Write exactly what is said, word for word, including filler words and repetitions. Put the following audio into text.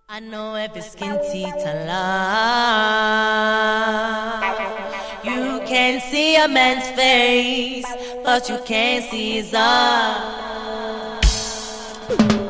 I know every skin teeth and lie. You can see a man's face, but you can't see his eyes.